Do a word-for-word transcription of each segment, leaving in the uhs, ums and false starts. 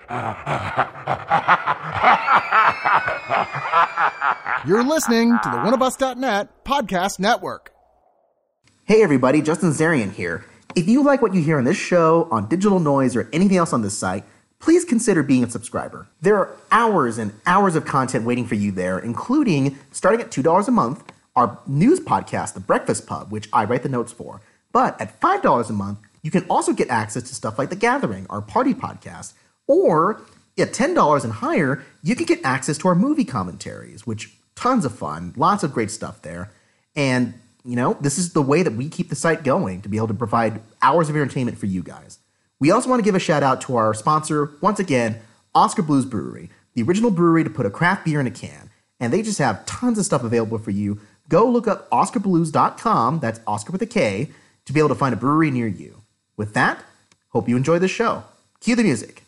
You're listening to the one of us dot net podcast network. Hey everybody, Justin Zarian here. If you like what you hear on this show, on Digital Noise, or anything else on this site, please consider being a subscriber. There are hours and hours of content waiting for you there, including, starting at two dollars a month, our news podcast, The Breakfast Pub, which I write the notes for. But at five dollars a month, you can also get access to stuff like The Gathering, our party podcast. Or at ten dollars and higher, you can get access to our movie commentaries, which tons of fun, lots of great stuff there. And, you know, this is the way that we keep the site going, to be able to provide hours of entertainment for you guys. We also want to give a shout out to our sponsor, once again, Oskar Blues Brewery, the original brewery to put a craft beer in a can. And they just have tons of stuff available for you. Go look up oskar blues dot com, that's Oscar with a K, to be able to find a brewery near you. With that, hope you enjoy the show. Cue the music.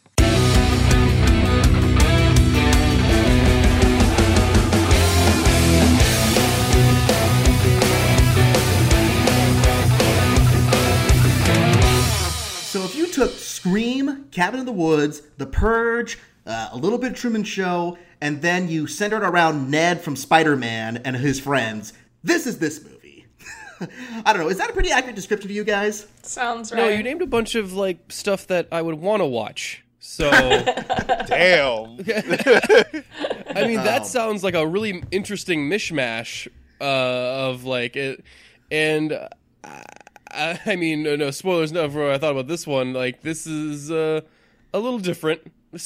So if you took Scream, Cabin in the Woods, The Purge, uh, a little bit of Truman Show, and then you centered around Ned from Spider-Man and his friends, this is this movie. I don't know, is that a pretty accurate description to you guys? Sounds right. No, you named a bunch of like stuff that I would want to watch. So damn. I mean, that sounds like a really interesting mishmash uh, of like it, and uh, I, I mean, no, no spoilers. No, for what I thought about this one. Like, this is uh, a little different.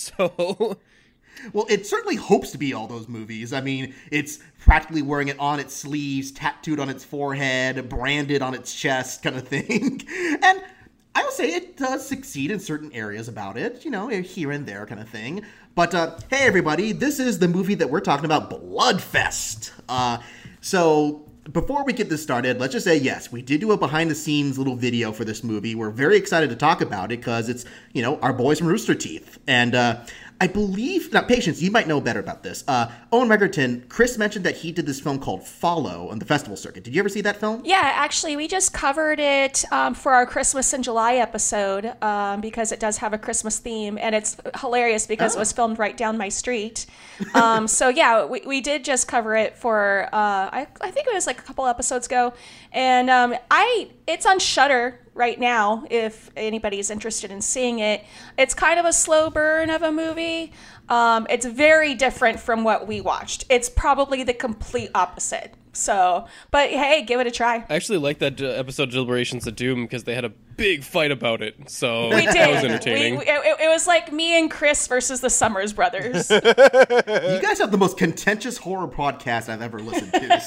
So. Well, it certainly hopes to be all those movies. I mean, it's practically wearing it on its sleeves, tattooed on its forehead, branded on its chest kind of thing. And I will say it does succeed in certain areas about it, you know, here and there kind of thing. But, uh, hey, everybody, this is the movie that we're talking about, Bloodfest. Uh, so... Before we get this started, let's just say, yes, we did do a behind-the-scenes little video for this movie. We're very excited to talk about it because it's, you know, our boys from Rooster Teeth. And uh, I believe, now, Patience, you might know better about this. Uh, Owen Egerton, Chris mentioned that he did this film called Follow on the festival circuit. Did you ever see that film? Yeah, actually, we just covered it um, for our Christmas in July episode um, because it does have a Christmas theme, and it's hilarious because oh. it was filmed right down my street. Um, so, yeah, we, we did just cover it for, uh, I, I think it was like a couple episodes ago, and um, I it's on Shudder right now if anybody's interested in seeing it. It's kind of a slow burn of a movie. Um, it's very different from what we watched. It's probably the complete opposite. So, but hey, give it a try. I actually like that uh, episode of Deliberations of Doom because they had a big fight about it. So we did. That was entertaining. We, we, it, it was like me and Chris versus the Summers Brothers. You guys have the most contentious horror podcast I've ever listened to,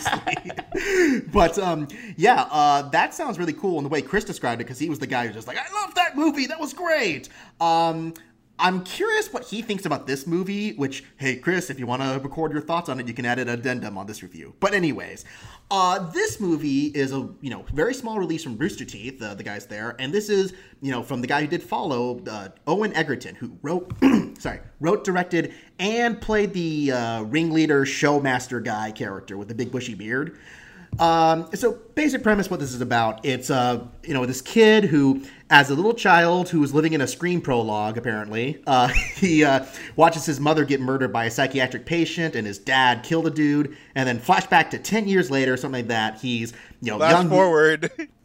seriously. But um, yeah, uh, that sounds really cool in the way Chris described it because he was the guy who was just like, I love that movie. That was great. Um, I'm curious what he thinks about this movie, which, hey, Chris, if you want to record your thoughts on it, you can add an addendum on this review. But anyways, uh, this movie is a, you know, very small release from Rooster Teeth, uh, the guys there. And this is, you know, from the guy who did Follow, uh, Owen Egerton, who wrote, sorry, wrote, directed, and played the uh, ringleader showmaster guy character with the big bushy beard. Um, so basic premise, what this is about, it's, uh, you know, this kid who, as a little child who was living in a Scream prologue, apparently, uh, he, uh, watches his mother get murdered by a psychiatric patient and his dad kill the dude. And then flashback to ten years later, something like that. He's, you know, Flash young. forward.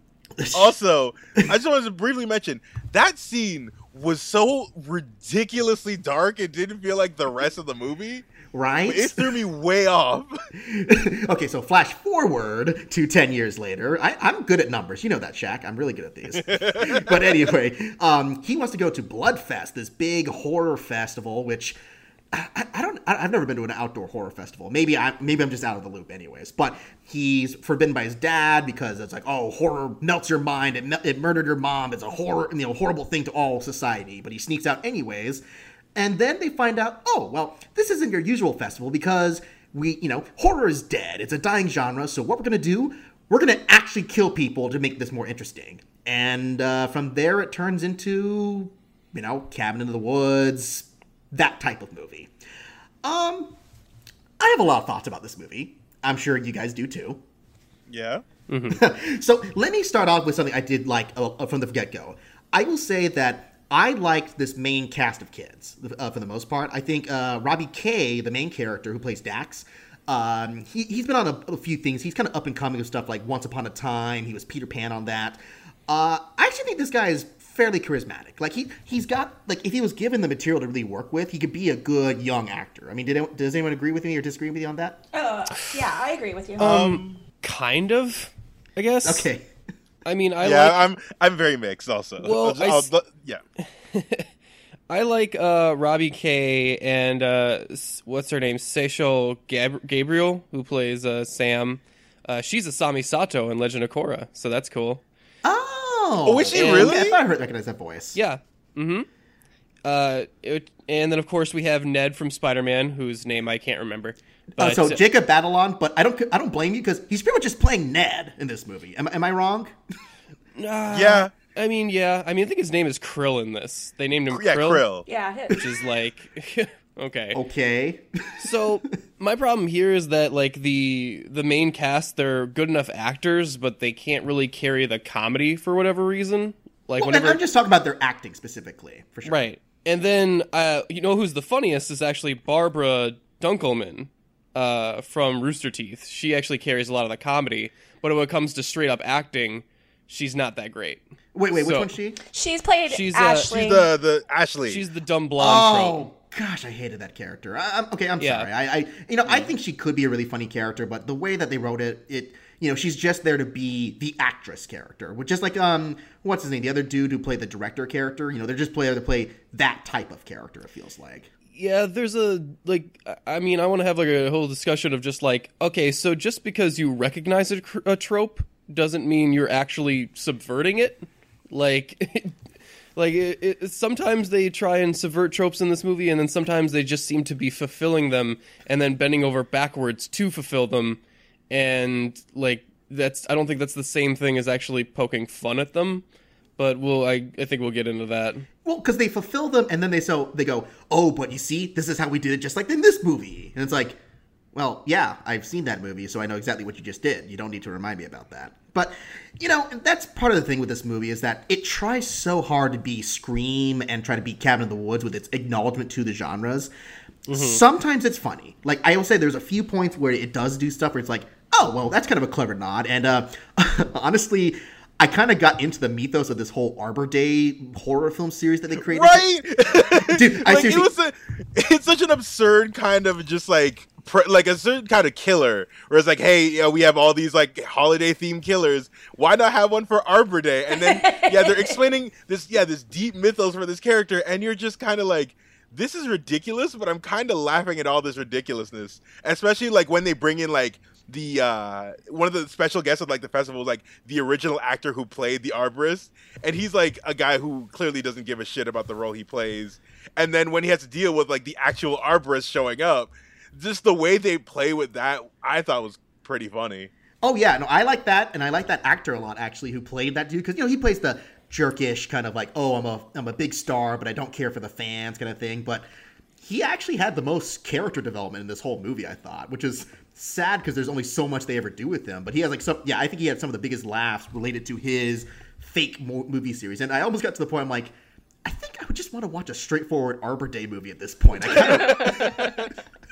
Also, I just wanted to briefly mention that scene was so ridiculously dark. It didn't feel like the rest of the movie. Right? It threw me way off. Okay, so flash forward to ten years later. I, I'm good at numbers. You know that, Shaq. I'm really good at these. But anyway, um, he wants to go to Bloodfest, this big horror festival, which I, I don't. I've never been to an outdoor horror festival. Maybe I maybe I'm just out of the loop, anyways. But he's forbidden by his dad because it's like, oh, horror melts your mind. It, it murdered your mom. It's a horror, you know, horrible thing to all society. But he sneaks out anyways. And then they find out, oh, well, this isn't your usual festival because we, you know, horror is dead. It's a dying genre. So what we're going to do, we're going to actually kill people to make this more interesting. And uh, from there, it turns into, you know, Cabin in the Woods, that type of movie. Um, I have a lot of thoughts about this movie. I'm sure you guys do too. Yeah. Mm-hmm. So let me start off with something I did like uh, from the get-go. I will say that I liked this main cast of kids uh, for the most part. I think uh, Robbie Kay, the main character who plays Dax, um, he, he's been on a, a few things. He's kind of up and coming with stuff like Once Upon a Time. He was Peter Pan on that. Uh, I actually think this guy is fairly charismatic. Like he he's got like if he was given the material to really work with, he could be a good young actor. I mean, did does anyone agree with me or disagree with you on that? Uh, yeah, I agree with you. Um, kind of, I guess. Okay. I mean, I yeah, like. I'm I'm very mixed also. Well, I'll- I'll- I s- yeah. I like uh, Robbie Kay and uh, s- what's her name, Seychelle Gab- Gabriel, who plays uh, Sam. Uh, she's Asami Sato in Legend of Korra, so that's cool. Oh, Oh, is she and- really? Yeah, I thought I heard, recognized that voice. Yeah. Mm-hmm. Uh, it, and then of course we have Ned from Spider-Man, whose name I can't remember. Uh, But, so Jacob Batalon, but I don't I don't blame you because he's pretty much just playing Ned in this movie. Am, am I wrong? uh, Yeah. I mean, yeah. I mean, I think his name is Krill in this. They named him Yeah, Krill, Krill. yeah, hit. which is like okay. Okay. So my problem here is that like the the main cast, they're good enough actors, but they can't really carry the comedy for whatever reason. Like Well, and whenever, I'm just talking about their acting specifically, for sure. right. And then uh, you know who's the funniest is actually Barbara Dunkelman uh, from Rooster Teeth. She actually carries a lot of the comedy, but when it comes to straight up acting, she's not that great. Wait, wait, which So- one's she? She's played She's, uh, Ashley. She's the the Ashley. She's the dumb blonde trope. Oh gosh, I hated that character. I, I'm, okay, I'm Yeah. sorry. I, I, you know, I think she could be a really funny character, but the way that they wrote it, it, you know, she's just there to be the actress character, which is like, um, what's his name? The other dude who played the director character. You know, they're just there to play that type of character. It feels like. Yeah, there's a, like, I mean, I want to have, like, a whole discussion of just, like, okay, so just because you recognize a, cr- a trope doesn't mean you're actually subverting it. Like, like, it, it, sometimes they try and subvert tropes in this movie, and then sometimes they just seem to be fulfilling them, and then bending over backwards to fulfill them, and, like, that's, I don't think that's the same thing as actually poking fun at them. But we'll, I, I think we'll get into that. Well, because they fulfill them, and then they so they go, oh, but you see, this is how we did it, just like in this movie, and it's like, well, yeah, I've seen that movie, so I know exactly what you just did. You don't need to remind me about that. But you know, that's part of the thing with this movie is that it tries so hard to be Scream and try to be Cabin in the Woods with its acknowledgement to the genres. Mm-hmm. Sometimes it's funny. Like I will say, there's a few points where it does do stuff where it's like, oh, well, that's kind of a clever nod, and uh, honestly. I kind of got into the mythos of this whole Arbor Day horror film series that they created. Right, Dude, I like it seriously... was a, it's such an absurd kind of just like pre, like a certain kind of killer where it's like, hey, you know, we have all these like holiday themed killers. Why not have one for Arbor Day? And then yeah, they're explaining this yeah this deep mythos for this character, and you're just kind of like, this is ridiculous, but I'm kind of laughing at all this ridiculousness, especially like when they bring in like. The uh one of the special guests of like the festival was like the original actor who played the arborist, and he's like a guy who clearly doesn't give a shit about the role he plays. And then when he has to deal with like the actual arborist showing up, just the way they play with that, I thought was pretty funny. Oh yeah, no, I like that, and I like that actor a lot actually who played that dude because you know he plays the jerkish kind of like, oh, I'm a I'm a big star, but I don't care for the fans kind of thing. But he actually had the most character development in this whole movie, I thought, which is sad because there's only so much they ever do with him. But he has like some, yeah, I think he had some of the biggest laughs related to his fake mo- movie series. And I almost got to the point I'm like, I think I would just want to watch a straightforward Arbor Day movie at this point. I kinda...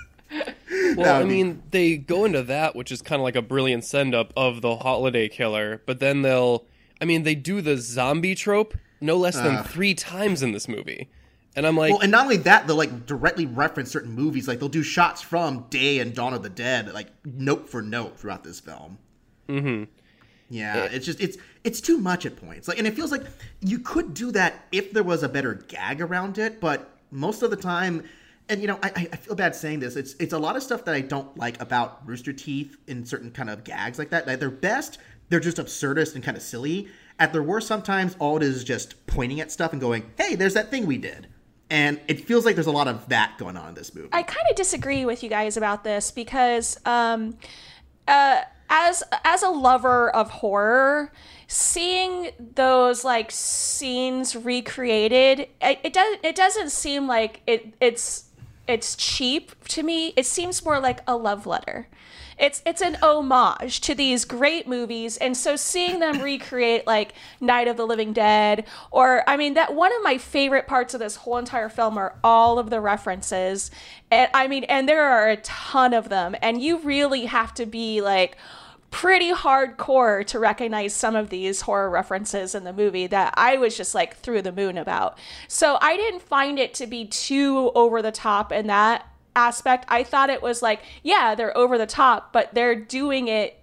Well, I would be- mean, they go into that, which is kind of like a brilliant send-up of the holiday killer, but then they'll, I mean, they do the zombie trope no less than three times in this movie. And I'm like... Well, and not only that, they'll like directly reference certain movies. Like they'll do shots from Day and Dawn of the Dead, like note for note throughout this film. Mm-hmm. Yeah, it's just it's it's too much at points. Like, and it feels like you could do that if there was a better gag around it, but most of the time, and you know, I, I feel bad saying this. It's it's a lot of stuff that I don't like about Rooster Teeth in certain kind of gags like that. At their best, they're just absurdist and kind of silly. At their worst, sometimes all it is is just pointing at stuff and going, "Hey, there's that thing we did." And it feels like there's a lot of that going on in this movie. I kind of disagree with you guys about this because um, uh, as as a lover of horror, seeing those like scenes recreated, it, it does it doesn't seem like it it's it's cheap to me. It seems more like a love letter. It's it's an homage to these great movies, and so seeing them recreate like Night of the Living Dead, or I mean that one of my favorite parts of this whole entire film are all of the references, and I mean, and there are a ton of them, and you really have to be like pretty hardcore to recognize some of these horror references in the movie that I was just like through the moon about. So I didn't find it to be too over the top in that aspect. I thought it was like, yeah, they're over the top, but they're doing it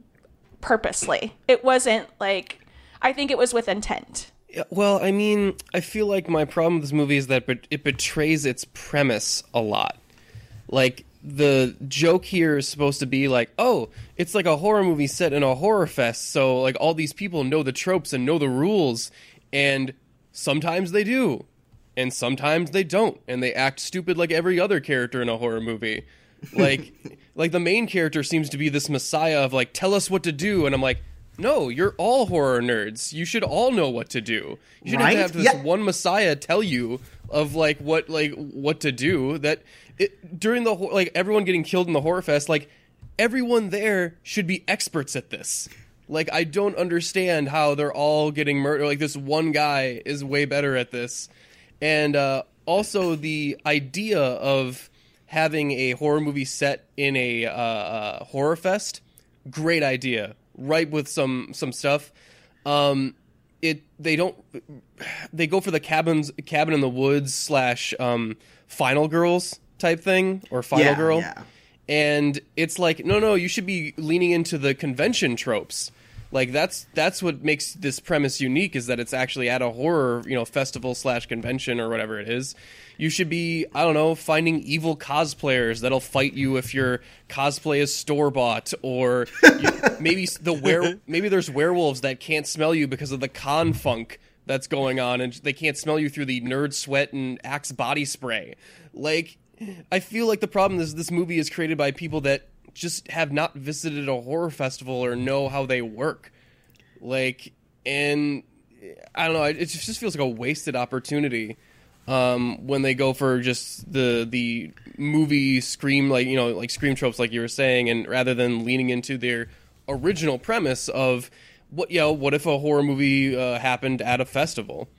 purposely. It wasn't like, I think it was with intent. Yeah, well, I mean, I feel like my problem with this movie is that it betrays its premise a lot. Like, the joke here is supposed to be like, oh, it's like a horror movie set in a horror fest, so like all these people know the tropes and know the rules, and sometimes they do. And sometimes they don't, and they act stupid like every other character in a horror movie. Like, like the main character seems to be this messiah of like, tell us what to do, and I'm like, no, you're all horror nerds. You should all know what to do. You shouldn't Right? have to have this Yeah. one messiah tell you of like what like what to do. That it, during the hor- like everyone getting killed in the horror fest, like everyone there should be experts at this. Like, I don't understand how they're all getting murdered. Like, this one guy is way better at this. And uh, also the idea of having a horror movie set in a uh, uh, horror fest, great idea. Right with some some stuff. Um, it they don't they go for the cabins cabin in the woods slash um, Final Girls type thing, or Final Yeah, Girl. yeah. And it's like, no, no, you should be leaning into the convention tropes. Like, that's that's what makes this premise unique, is that it's actually at a horror, you know, festival slash convention or whatever it is. You should be, I don't know, finding evil cosplayers that'll fight you if your cosplay is store-bought, or you, maybe the were maybe there's werewolves that can't smell you because of the con funk that's going on, and they can't smell you through the nerd sweat and Axe body spray. Like, I feel like the problem is this movie is created by people that just have not visited a horror festival or know how they work. Like, and I don't know, it just feels like a wasted opportunity um, when they go for just the the movie scream, like, you know, like scream tropes, like you were saying, and rather than leaning into their original premise of what, you know, what if a horror movie uh, happened at a festival?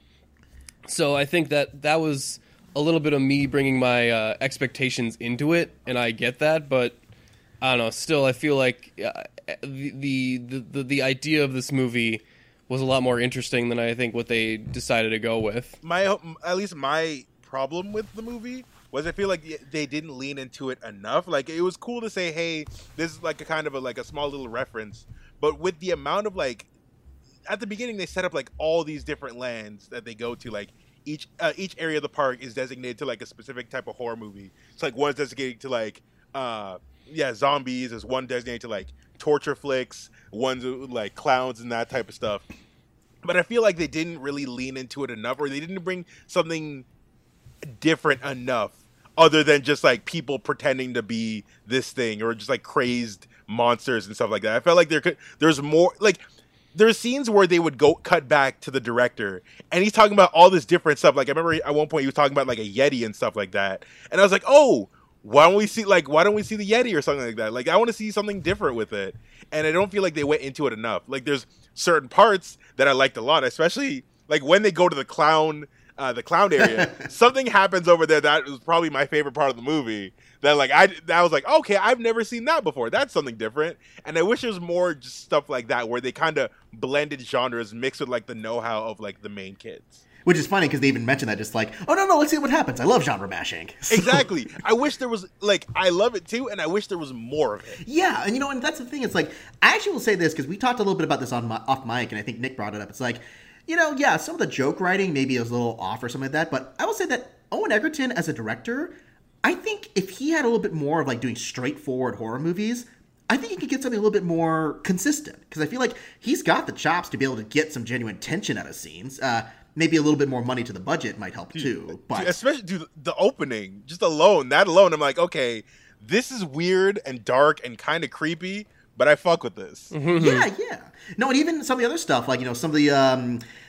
So I think that that was a little bit of me bringing my uh, expectations into it, and I get that, but I don't know. Still, I feel like uh, the, the the the idea of this movie was a lot more interesting than I think what they decided to go with. My at least my problem with the movie was I feel like they didn't lean into it enough. Like, it was cool to say, hey, this is like a kind of a like a small little reference, but with the amount of like at the beginning they set up like all these different lands that they go to, like each uh, each area of the park is designated to like a specific type of horror movie. It's like one's designated to like uh yeah, zombies. There's one designated to like torture flicks, one's like clowns and that type of stuff. But I feel like they didn't really lean into it enough, or they didn't bring something different enough other than just like people pretending to be this thing, or just like crazed monsters and stuff like that. I felt like there could there's more like there's scenes where they would go cut back to the director and he's talking about all this different stuff. Like, I remember at one point he was talking about like a Yeti and stuff like that. And I was like, oh, why don't we see like why don't we see the Yeti or something like that? Like, I want to see something different with it. And I don't feel like they went into it enough. Like, there's certain parts that I liked a lot, especially like when they go to the clown uh, the clown area. Something happens over there that was probably my favorite part of the movie. That like I that was like, okay, I've never seen that before. That's something different. And I wish there was more just stuff like that where they kind of blended genres mixed with like the know-how of like the main kids. Which is funny because they even mentioned that, just like, oh, no, no, let's see what happens. I love genre mashing. So, Exactly. I wish there was, like, I love it too, and I wish there was more of it. yeah, and you know, and that's the thing. It's like, I actually will say this, because we talked a little bit about this on my, off mic, and I think Nick brought it up. It's like, you know, yeah, some of the joke writing maybe was a little off or something like that, but I will say that Owen Egerton as a director, I think if he had a little bit more of, like, doing straightforward horror movies, I think he could get something a little bit more consistent, because I feel like he's got the chops to be able to get some genuine tension out of scenes. Uh, maybe a little bit more money to the budget might help too. But Dude, especially dude, the opening, just alone, that alone, I'm like, okay, this is weird and dark and kind of creepy, but I fuck with this. yeah, yeah. No, and even some of the other stuff, like, you know, some of the um,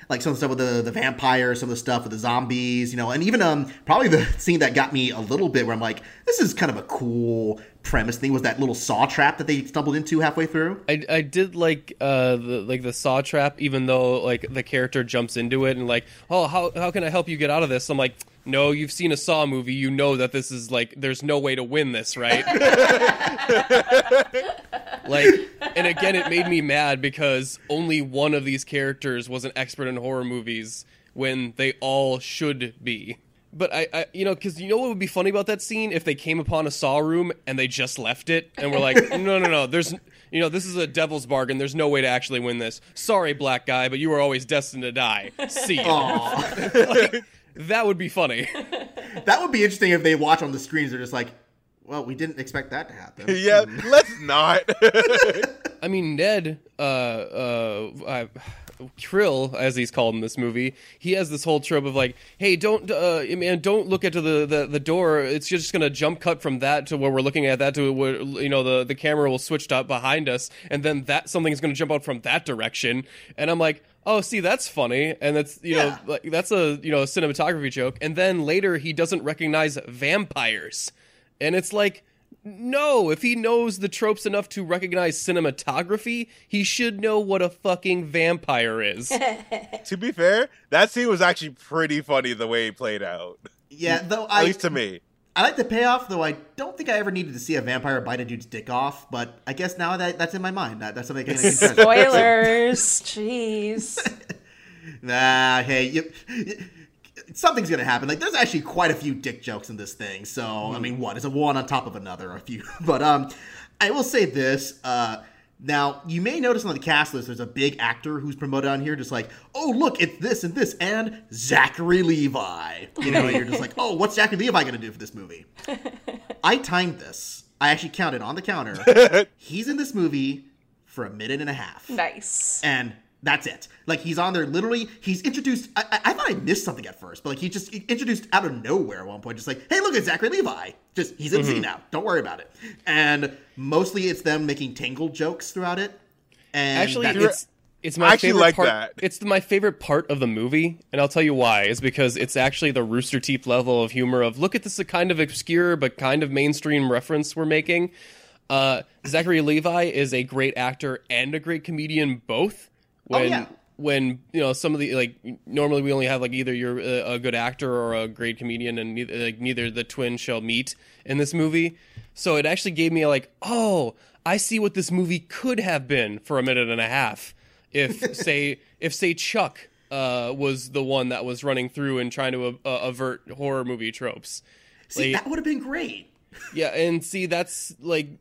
like some of the stuff with the, the vampires, some of the stuff with the zombies, you know, and even um probably the scene that got me a little bit where I'm like, this is kind of a cool premise thing, was that little saw trap that they stumbled into halfway through. I, I did like uh the like the saw trap, even though like the character jumps into it and like, oh, how how can I help you get out of this? I'm like, no, you've seen a Saw movie, you know that this is like, there's no way to win this, right? Like, and again, it made me mad because only one of these characters was an expert in horror movies when they all should be. But I, I you know, because you know what would be funny about that scene? If they came upon a Saw room and they just left it and were like, no, no, no, there's, you know, this is a devil's bargain. There's no way to actually win this. Sorry, black guy, but you were always destined to die. See ya. Like, that would be funny. That would be interesting if they watch on the screens. They're just like, well, we didn't expect that to happen. Yeah, let's not. I mean, Ned, uh, uh, uh, Krill, as he's called in this movie, he has this whole trope of like, hey, don't, uh, man, don't look into the, the, the door. It's just going to jump cut from that to where we're looking at that to where, you know, the, the camera will switch up behind us. And then that something's going to jump out from that direction. And I'm like, oh, see, that's funny. And that's, you Yeah. know, like, that's a, you know, a cinematography joke. And then later he doesn't recognize vampires. And it's like, no, if he knows the tropes enough to recognize cinematography, he should know what a fucking vampire is. To be fair, that scene was actually pretty funny the way it played out. Yeah, though At I least to me. I like the payoff, though I don't think I ever needed to see a vampire bite a dude's dick off, but I guess now that that's in my mind. That, that's something I can treasure. Spoilers. Jeez. Nah, hey, you, something's gonna happen. Like, there's actually quite a few dick jokes in this thing. So, mm. I mean, what is a one on top of another? A few, but um, I will say this. Uh, now you may notice on the cast list, there's a big actor who's promoted on here, just like, oh look, it's this and this, and Zachary Levi. You know, you're just like, oh, what's Zachary Levi gonna do for this movie? I timed this. I actually counted on the counter. He's in this movie for a minute and a half. Nice. And that's it. Like, he's on there literally, he's introduced, I, I, I thought I missed something at first, but like, he just introduced out of nowhere at one point, just like, hey, look, it's Zachary Levi. Just, he's in the scene now. Don't worry about it. And mostly it's them making Tangled jokes throughout it. And Actually, that, it's it's my I actually favorite like part. that. It's my favorite part of the movie, and I'll tell you why. Is because it's actually the Rooster Teeth level of humor of, look at this, a kind of obscure but kind of mainstream reference we're making. Uh, Zachary Levi is a great actor and a great comedian both. When, oh, yeah. When, you know, some of the, like, normally we only have, like, either you're a, a good actor or a great comedian, and neither, like, neither the twin shall meet in this movie. So it actually gave me, like, oh, I see what this movie could have been for a minute and a half. If, say, if, say, Chuck uh, was the one that was running through and trying to uh, avert horror movie tropes. see, Like, that would have been great. yeah, and see, that's, like,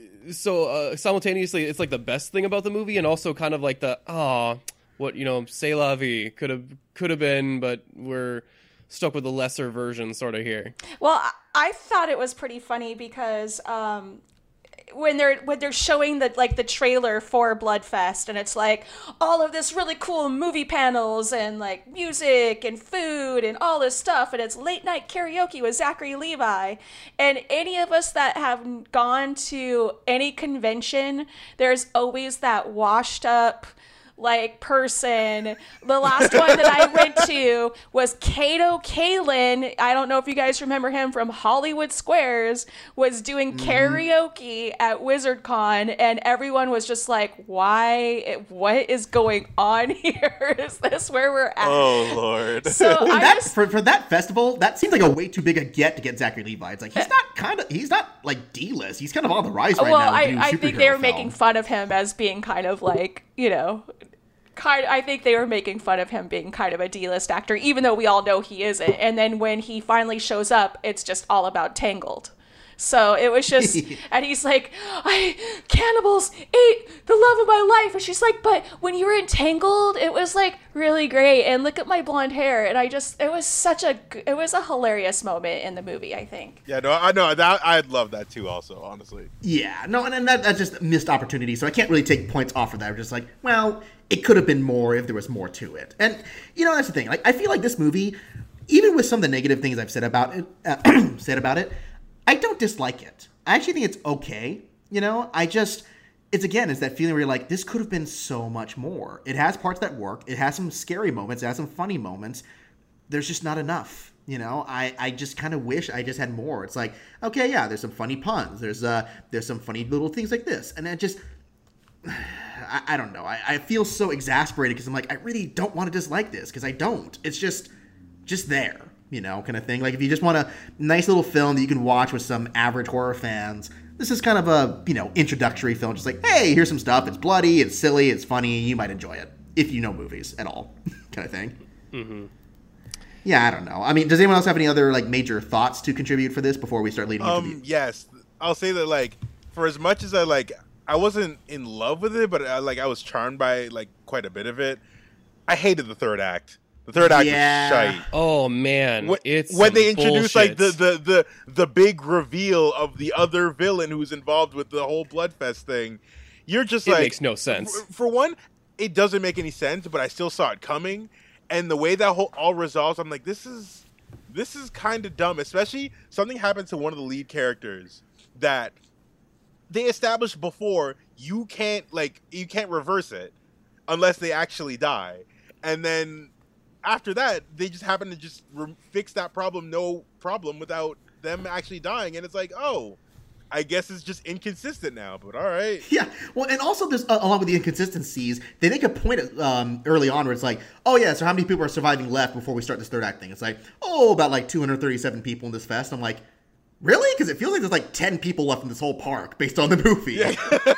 so uh, simultaneously, it's, like, the best thing about the movie, and also kind of like the, aw, what, you know, c'est la vie could have could have been, but we're stuck with the lesser version sort of here. Well, I- I thought it was pretty funny because um, when they're when they're showing the like the trailer for Bloodfest, and it's like all of this really cool movie panels and like music and food and all this stuff, and it's late night karaoke with Zachary Levi. And any of us that have gone to any convention, there's always that washed up like person. The last one that I went to was Kato Kalin. I don't know if you guys remember him from Hollywood Squares, was doing karaoke at WizardCon, and everyone was just like, why, what is going on here? Is this where we're at? Oh, Lord. So Well, I that, just, for, for that festival, that seems like a way too big a get to get Zachary Levi. It's like, he's not kind of, he's not like D-list. He's kind of on the rise right well, now. I, doing I think superhero they were film. making fun of him as being kind of like, you know, kind. I think they were making fun of him being kind of a D-list actor, even though we all know he isn't. And then when he finally shows up, it's just all about Tangled. So it was just, and he's like, I, cannibals ate the love of my life. And she's like, but when you were entangled, it was like really great. And look at my blonde hair. And I just, it was such a, it was a hilarious moment in the movie, I think. Yeah, no, I know that. I'd love that too. Also, honestly. Yeah, no, and, and that, that's just a missed opportunity. So I can't really take points off of that. I'm just like, well, it could have been more if there was more to it. And, you know, that's the thing. Like, I feel like this movie, even with some of the negative things I've said about it, uh, said about it, I don't dislike it. I actually think it's okay. You know, I just, it's again, it's that feeling where you're like, this could have been so much more. It has parts that work. It has some scary moments. It has some funny moments. There's just not enough. You know, I, I just kind of wish I just had more. It's like, okay, yeah, there's some funny puns. There's uh, there's some funny little things like this. And then just, I, I don't know. I, I feel so exasperated because I'm like, I really don't want to dislike this because I don't. It's just, just there, you know, kind of thing. Like if you just want a nice little film that you can watch with some average horror fans, this is kind of a, you know, introductory film. Just like, hey, here's some stuff. It's bloody, it's silly, it's funny. You might enjoy it if you know movies at all, kind of thing. Mm-hmm. Yeah, I don't know. I mean, does anyone else have any other like major thoughts to contribute for this before we start leading Um, into the... yes, I'll say that like for as much as I like, I wasn't in love with it, but I, like I was charmed by like quite a bit of it. I hated the third act. The third act Yeah. was shite. Oh man, When, it's when some they introduce like the, bullshit. the, the, the big reveal of the other villain who's involved with the whole Bloodfest thing, you're just It like makes no sense. For, for one, it doesn't make any sense, but I still saw it coming, and the way that whole all resolves, I'm like, this is this is kind of dumb. Especially something happened to one of the lead characters that they established before. You can't like you can't reverse it unless they actually die, and then after that, they just happen to just re- fix that problem, no problem, without them actually dying. And it's like, oh, I guess it's just inconsistent now, but all right. Yeah, well, and also there's, uh, along with the inconsistencies, they make a point um, early on where it's like, oh yeah, so how many people are surviving left before we start this third act thing? It's like, oh, about like two hundred thirty-seven people in this fest. I'm like, really? Because it feels like there's like ten people left in this whole park based on the movie. Yeah.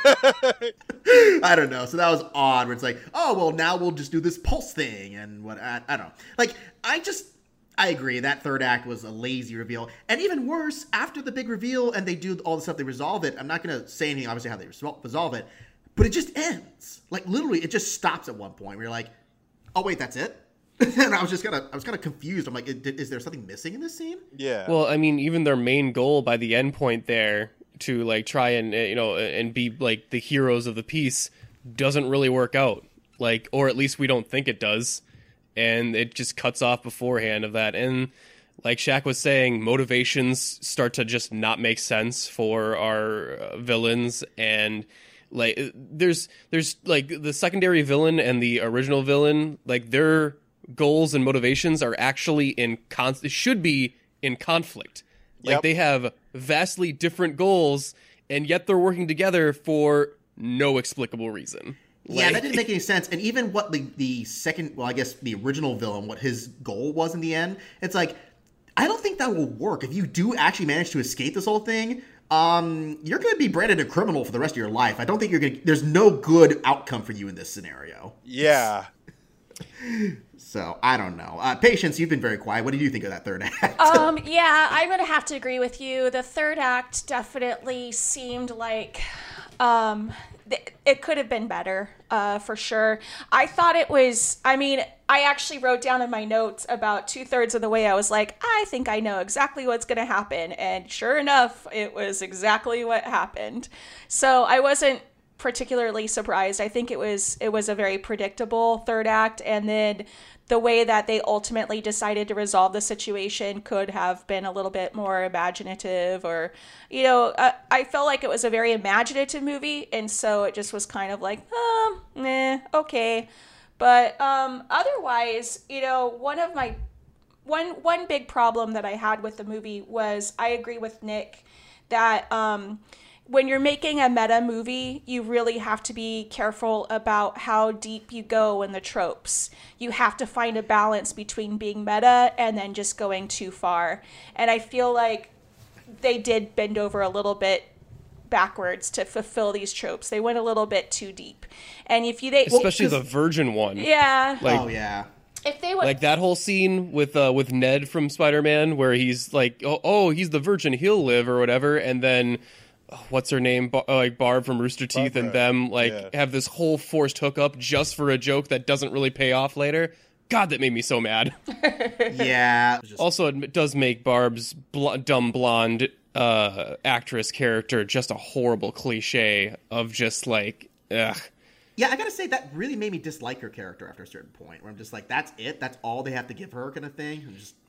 I don't know. So that was odd where it's like, oh, well, now we'll just do this pulse thing and what, I, I don't know. Like, I just, I agree. That third act was a lazy reveal. And even worse, after the big reveal and they do all the stuff, they resolve it. I'm not going to say anything, obviously, how they resol- resolve it, but it just ends. Like, literally, it just stops at one point where you're like, oh, wait, that's it? And I was just kind of, I was kind of confused. I'm like, is, is there something missing in this scene? Yeah. Well, I mean, even their main goal by the end point there to like try and uh, you know and be like the heroes of the piece doesn't really work out. Like, or at least we don't think it does, and it just cuts off beforehand of that. And like Shaq was saying, motivations start to just not make sense for our uh, villains, and like there's there's like the secondary villain and the original villain, like their goals and motivations are actually in con- should be in conflict. Like Yep. they have vastly different goals, and yet they're working together for no explicable reason. Yeah, Like- that didn't make any sense. And even what the, the second, well, I guess the original villain, what his goal was in the end, it's like, I don't think that will work. If you do actually manage to escape this whole thing, um, you're going to be branded a criminal for the rest of your life. I don't think you're going to, there's no good outcome for you in this scenario. yeah. So, I don't know. Uh, Patience, you've been very quiet. What did you think of that third act? Um, yeah, I'm gonna have to agree with you. The third act definitely seemed like um, th- it could have been better, uh, for sure. I thought it was. I mean, I actually wrote down in my notes about two thirds of the way. I was like, I think I know exactly what's gonna happen, and sure enough, it was exactly what happened. So I wasn't particularly surprised. I think it was it was a very predictable third act, and then the way that they ultimately decided to resolve the situation could have been a little bit more imaginative, or, you know, uh, I felt like it was a very imaginative movie, and so it just was kind of like, um, nah, okay. But um, otherwise, you know, one of my one one big problem that I had with the movie was, I agree with Nick that um, when you're making a meta movie, you really have to be careful about how deep you go in the tropes. You have to find a balance between being meta and then just going too far. And I feel like they did bend over a little bit backwards to fulfill these tropes. They went a little bit too deep. And if you they especially well, the virgin one. yeah, Like, oh, yeah. if they would like that whole scene with uh, with Ned from Spider-Man where he's like, oh, oh, he's the virgin, he'll live or whatever, and then oh, what's her name, Bar- uh, like Barb from Rooster Teeth, Barbara. and them like Yeah. have this whole forced hookup just for a joke that doesn't really pay off later. God, that made me so mad. Yeah. It was just- Also, it does make Barb's bl- dumb blonde uh, actress character just a horrible cliche of just like, ugh. Yeah, I gotta say, that really made me dislike her character after a certain point, where I'm just like, that's it? That's all they have to give her kind of thing? I'm just,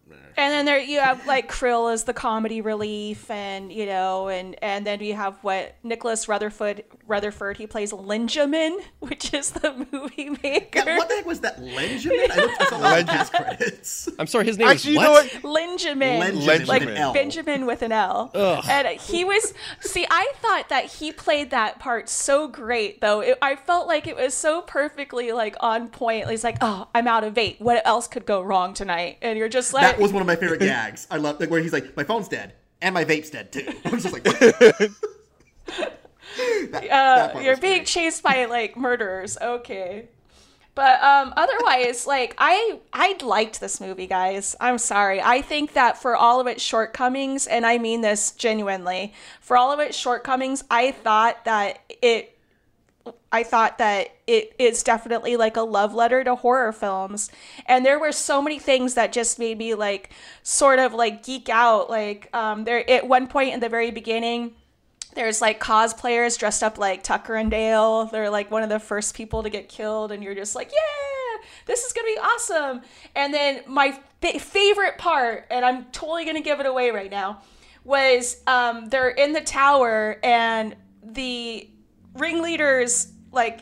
And then there you have like Krill as the comedy relief, and you know, and and then you have what Nicholas Rutherford Rutherford he plays Linjamin, which is the movie maker. Yeah, what the heck was that, Linjamin? I looked at some of the cast credits. I'm sorry, his name Actually, is you know what? what? Linjamin, Linjamin. like With an L. Benjamin with an L. Ugh. And he was see, I thought that he played that part so great, though. It, I felt like it was so perfectly like on point. He's like, "Oh, I'm out of vape. What else could go wrong tonight?" And you're just like, That was one of my favorite gags. I love like where he's like, my phone's dead and my vape's dead too. I was just like, that, that part you're was being great. chased by like murderers. Okay. But um, otherwise, like I, I liked this movie, guys. I'm sorry. I think that for all of its shortcomings, and I mean this genuinely, for all of its shortcomings, I thought that it, I thought that it is definitely like a love letter to horror films. And there were so many things that just made me like sort of like geek out. Like um, there at one point in the very beginning, there's like cosplayers dressed up like Tucker and Dale. They're like one of the first people to get killed, and you're just like, yeah, this is gonna be awesome. And then my fa- favorite part, and I'm totally gonna give it away right now, was um, they're in the tower, and the ringleader's like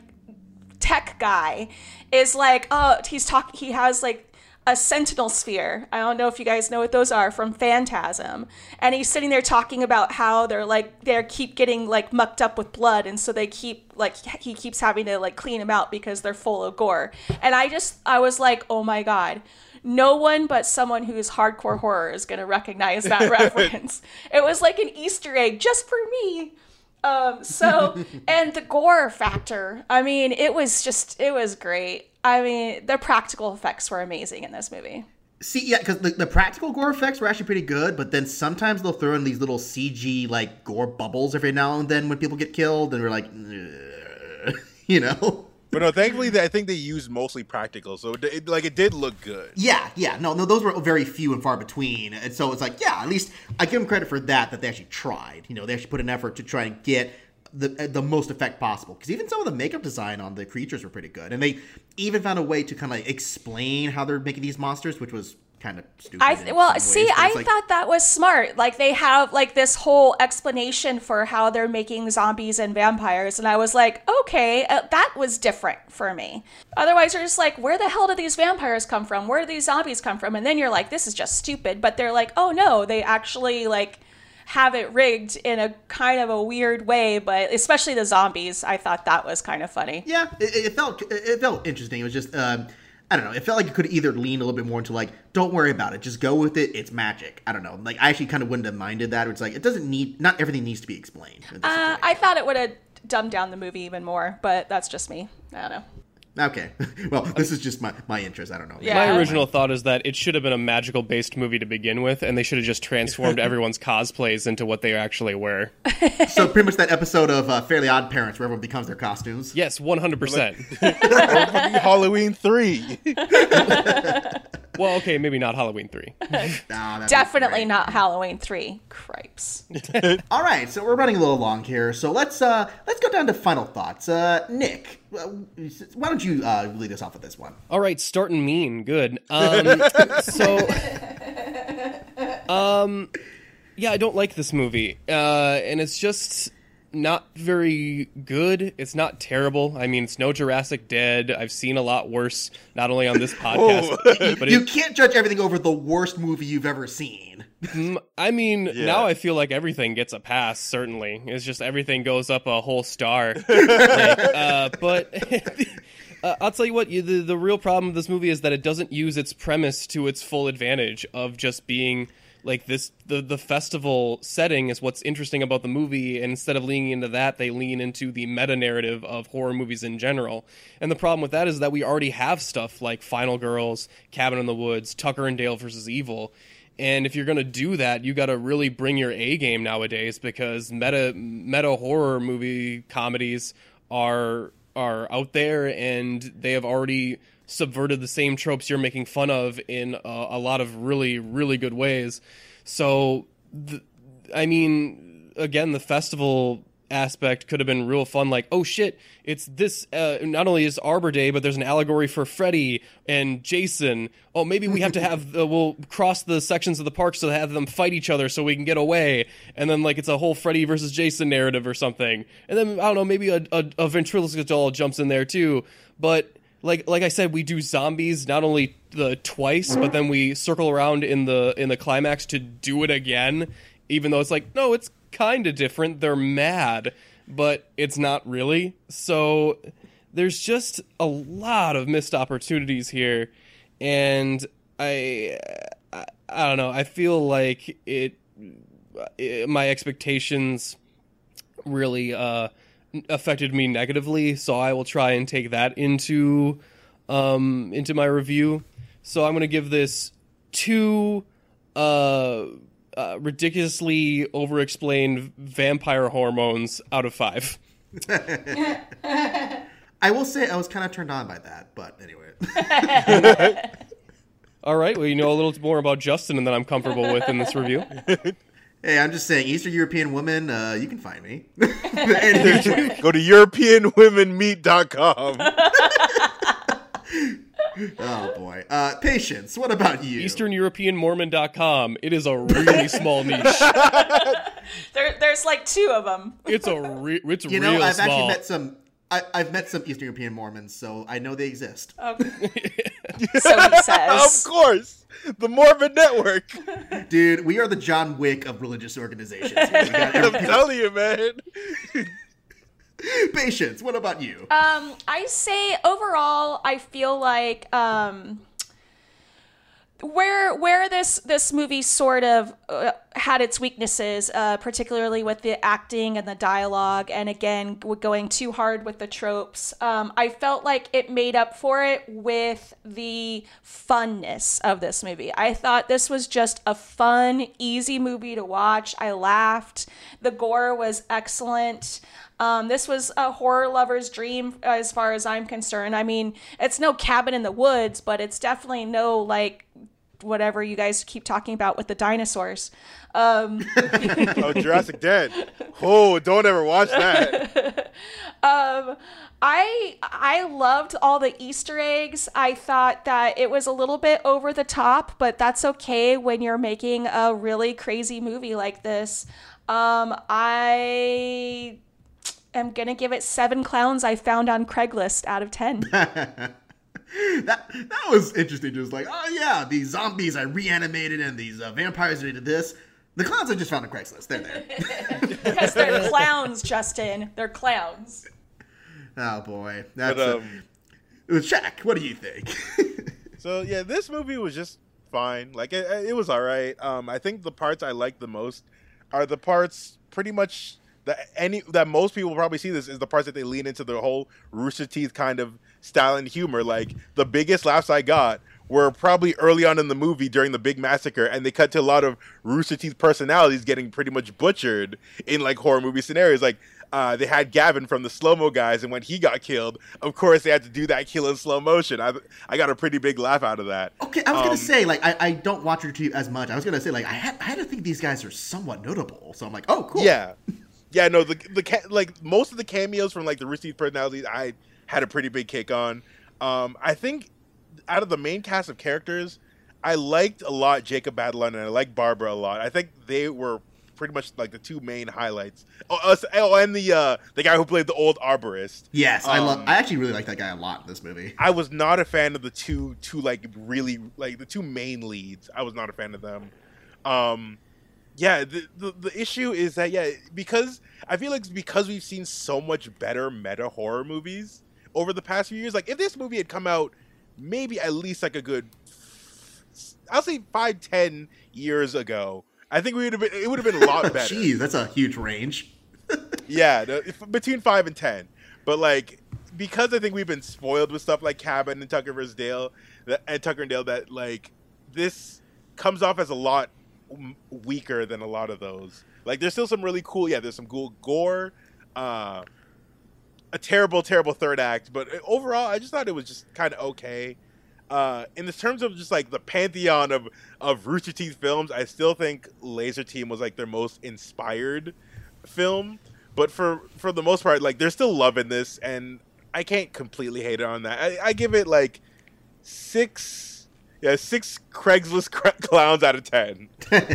tech guy is like, oh, he's talking. He has like a sentinel sphere. I don't know if you guys know what those are from Phantasm. And he's sitting there talking about how they're like, they keep getting like mucked up with blood. And so they keep like, he keeps having to like clean them out because they're full of gore. And I just, I was like, oh my God, no one but someone who's hardcore horror is going to recognize that reference. It was like an Easter egg just for me. Um, so, and the gore factor, I mean, it was just, it was great. I mean, the practical effects were amazing in this movie. See, yeah, because the, the practical gore effects were actually pretty good, but then sometimes they'll throw in these little C G, like, gore bubbles every now and then when people get killed, and we're like, ugh, you know? But no, thankfully, they, I think they used mostly practical, so it, it, like it did look good. Yeah, yeah, no, no, those were very few and far between, and so it's like, yeah, at least I give them credit for that, that they actually tried. You know, they actually put an effort to try and get the the most effect possible, because even some of the makeup design on the creatures were pretty good, and they even found a way to kind of explain how they're making these monsters, which was kind of stupid. I in well, some see, ways, but I it's like, thought that was smart. Like they have like this whole explanation for how they're making zombies and vampires, and I was like, okay, uh, that was different for me. Otherwise, you're just like, where the hell did these vampires come from? Where do these zombies come from? And then you're like, this is just stupid. But they're like, oh no, they actually like have it rigged in a kind of a weird way. But especially the zombies, I thought that was kind of funny. yeah, it, it felt it felt interesting. It was just. Um, I don't know. It felt like you could either lean a little bit more into like, don't worry about it, just go with it. It's magic. I don't know. Like I actually kind of wouldn't have minded that. It's like it doesn't need. Not everything needs to be explained. in this Uh, situation. I thought it would have dumbed down the movie even more, but that's just me. I don't know. Okay. Well, this is just my, my interest. I don't know. Yeah. My original thought is that it should have been a magical based movie to begin with, and they should have just transformed everyone's cosplays into what they actually were. So pretty much that episode of uh, Fairly Odd Parents where everyone becomes their costumes. Yes, one hundred percent. Or fucking Halloween three. Well, okay, maybe not Halloween three. Ah, that'd be Definitely great. not Halloween three. Cripes. All right, so we're running a little long here, so let's uh let's go down to final thoughts. Uh, Nick, uh, why don't you uh, lead us off with this one? All right, starting mean, good. Um, so, um, yeah, I don't like this movie, uh, and it's just not very good. It's not terrible. I mean, it's no Jurassic Dead. I've seen a lot worse, not only on this podcast, Oh. but You it, can't judge everything over the worst movie you've ever seen. mm, I mean, Yeah. now I feel like everything gets a pass. Certainly, it's just everything goes up a whole star. Like, uh, but. Uh, I'll tell you what, you, the, the real problem with this movie is that it doesn't use its premise to its full advantage of just being like this, the, the festival setting is what's interesting about the movie, and instead of leaning into that, they lean into the meta-narrative of horror movies in general. And the problem with that is that we already have stuff like Final Girls, Cabin in the Woods, Tucker and Dale versus Evil. And if you're going to do that, you got to really bring your A game nowadays, because meta meta horror movie comedies are are out there, and they have already subverted the same tropes you're making fun of in a, a lot of really, really good ways. So, th- I mean, again, the festival aspect could have been real fun. Like, oh shit, it's this. Uh, not only is Arbor Day, but there's an allegory for Freddy and Jason. Oh, maybe we have to have the, we'll cross the sections of the park so they have them fight each other so we can get away. And then like it's a whole Freddy versus Jason narrative or something. And then I don't know, maybe a, a, a ventriloquist doll jumps in there too. But like like I said, we do zombies not only the twice, but then we circle around in the in the climax to do it again. Even though it's like, no, it's kind of different. They're mad, but it's not really. So there's just a lot of missed opportunities here, and I, I, I don't know. I feel like it, it my expectations really uh, affected me negatively. So I will try and take that into um, into my review. So I'm going to give this two. Uh, Uh, ridiculously over-explained vampire hormones out of five. I will say I was kind of turned on by that, but anyway. All right, well, you know a little more about Justin than I'm comfortable with in this review. Hey, I'm just saying, Eastern European woman, uh, you can find me. Go to European Women Meet dot com. Oh, boy. Uh, Patience, what about you? Eastern European Mormon dot com. It is a really small niche. There, there's like two of them. It's a re- it's You real know, I've small. actually met some... I, I've met some Eastern European Mormons, so I know they exist. Okay. So he says. Of course. The Mormon Network. Dude, we are the John Wick of religious organizations. We got I'm everything. telling you, man. Patience, what about you? Um, I say overall, I feel like um, where where this this movie sort of uh, had its weaknesses, uh, particularly with the acting and the dialogue, and again going too hard with the tropes. Um, I felt like it made up for it with the funness of this movie. I thought this was just a fun, easy movie to watch. I laughed. The gore was excellent. Um, this was a horror lover's dream as far as I'm concerned. I mean, it's no Cabin in the Woods, but it's definitely no, like, whatever you guys keep talking about with the dinosaurs. Um, Oh, Jurassic Dead. Oh, don't ever watch that. um, I I loved all the Easter eggs. I thought that it was a little bit over the top, but that's okay when you're making a really crazy movie like this. Um, I... I'm going to give it seven clowns I found on Craigslist out of ten. that that was interesting. Just like, oh yeah, these zombies I reanimated and these uh, vampires I did this. The clowns I just found on Craigslist. They're there. Because they're clowns, Justin. They're clowns. Oh boy. That's But, uh, um, Shaq, what do you think? So yeah, this movie was just fine. Like it, it was all right. Um, I think the parts I liked the most are the parts pretty much that any that most people probably see this is the parts that they lean into the whole Rooster Teeth kind of style and humor. Like the biggest laughs I got were probably early on in the movie during the big massacre, and they cut to a lot of Rooster Teeth personalities getting pretty much butchered in like horror movie scenarios. Like uh, they had Gavin from the Slow Mo Guys, and when he got killed, of course they had to do that kill in slow motion. I I got a pretty big laugh out of that. Okay, I was Um, gonna say like I, I don't watch Rooster Teeth as much. I was gonna say like I had I had to think these guys are somewhat notable. So I'm like, oh cool. Yeah. Yeah, no, the the ca- like most of the cameos from like the Rooster Teeth personalities, I had a pretty big kick on. Um, I think out of the main cast of characters, I liked a lot Jacob Batalon and I liked Barbara a lot. I think they were pretty much like the two main highlights. Oh, us, oh and the uh, the guy who played the old arborist. Yes, I love. Um, I actually really like that guy a lot in this movie. I was not a fan of the two two like really like the two main leads. I was not a fan of them. Um, yeah, the, the the issue is that yeah, because I feel like it's because we've seen so much better meta horror movies over the past few years. Like if this movie had come out maybe at least like a good, I'll say five ten years ago, I think we would have been. It would have been a lot better. Jeez, that's a huge range. Yeah, the, if, between five and ten. But like, because I think we've been spoiled with stuff like Cabin and Tucker versus Dale that, and Tucker and Dale, that like this comes off as a lot w- weaker than a lot of those. Like, there's still some really cool. Yeah, there's some cool gore. Uh, a terrible, terrible third act, but overall, I just thought it was just kind of okay. Uh, in the terms of just like the pantheon of of Rooster Teeth films, I still think Laser Team was like their most inspired film. but for for the most part, like they're still loving this, and I can't completely hate it on that. I, I give it like six, yeah, six Craigslist cr- clowns out of ten.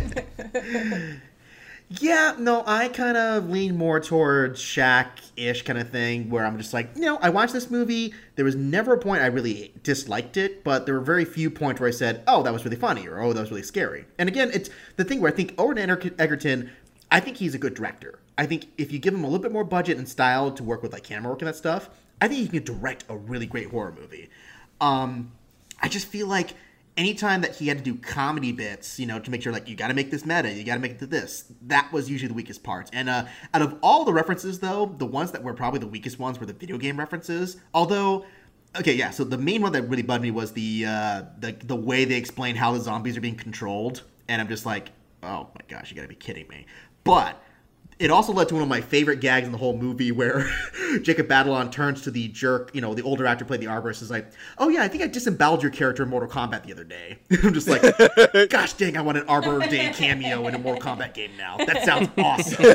Yeah, no, I kind of lean more towards Shaq-ish kind of thing, where I'm just like, you know, I watched this movie. There was never a point I really disliked it, but there were very few points where I said, oh, that was really funny, or oh, that was really scary. And again, it's the thing where I think Owen Egerton, I think he's a good director. I think if you give him a little bit more budget and style to work with like camera work and that stuff, I think he can direct a really great horror movie. Um, I just feel like anytime that he had to do comedy bits, you know, to make sure, like, you got to make this meta, you got to make it to this, that was usually the weakest parts. And uh, out of all the references, though, the ones that were probably the weakest ones were the video game references. Although, okay, yeah, so the main one that really bugged me was the uh, the the way they explain how the zombies are being controlled. And I'm just like, oh my gosh, you got to be kidding me. But it also led to one of my favorite gags in the whole movie where Jacob Batalon turns to the jerk, you know, the older actor played the Arborist, is like, oh yeah, I think I disemboweled your character in Mortal Kombat the other day. I'm just like, gosh dang, I want an Arbor Day cameo in a Mortal Kombat game now. That sounds awesome.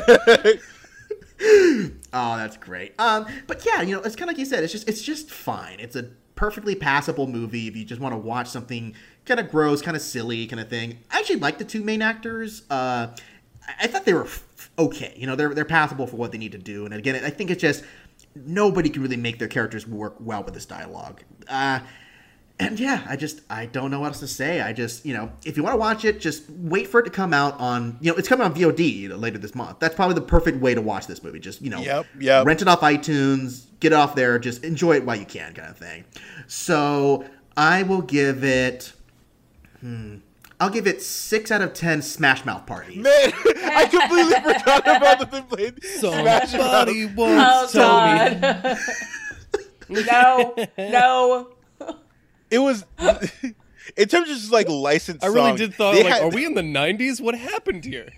Oh, that's great. Um, but yeah, you know, it's kind of like you said, it's just it's just fine. It's a perfectly passable movie if you just want to watch something kind of gross, kind of silly kind of thing. I actually like the two main actors. Uh, I thought they were okay. You know, they're they're passable for what they need to do. And again, I think it's just nobody can really make their characters work well with this dialogue. Uh, and yeah, I just I don't know what else to say. I just, you know, if you want to watch it, just wait for it to come out on, you know, it's coming on V O D, you know, later this month. That's probably the perfect way to watch this movie. Just, you know, yep, yep. rent it off iTunes, get it off there, just enjoy it while you can, kind of thing. So I will give it. Hmm. I'll give it six out of ten Smash Mouth parties. Man, I completely forgot about that they played Smash Mouth. Somebody once Oh, told God. me. No, no. It was, in terms of just like licensed I really songs, did thought, they like, had- are we in the nineties? What happened here?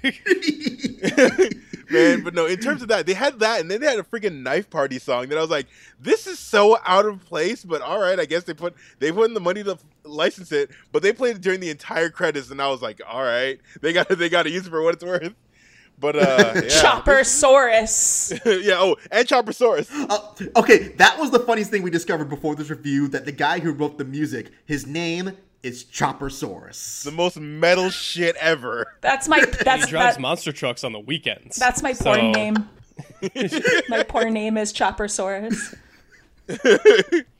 Man, but no, in terms of that, they had that, and then they had a freaking knife party song that I was like, this is so out of place, but all right, I guess they put they put in the money to license it, but they played it during the entire credits, and I was like, all right, they got they got to use it for what it's worth. But uh, yeah. Choppersaurus. yeah. Oh, and Choppersaurus. Uh, okay, that was the funniest thing we discovered before this review, that the guy who wrote the music, his name is Choppersaurus. The most metal shit ever. That's my He that's drives that, monster trucks on the weekends. that's my So- porn name. My porn name is Choppersaurus.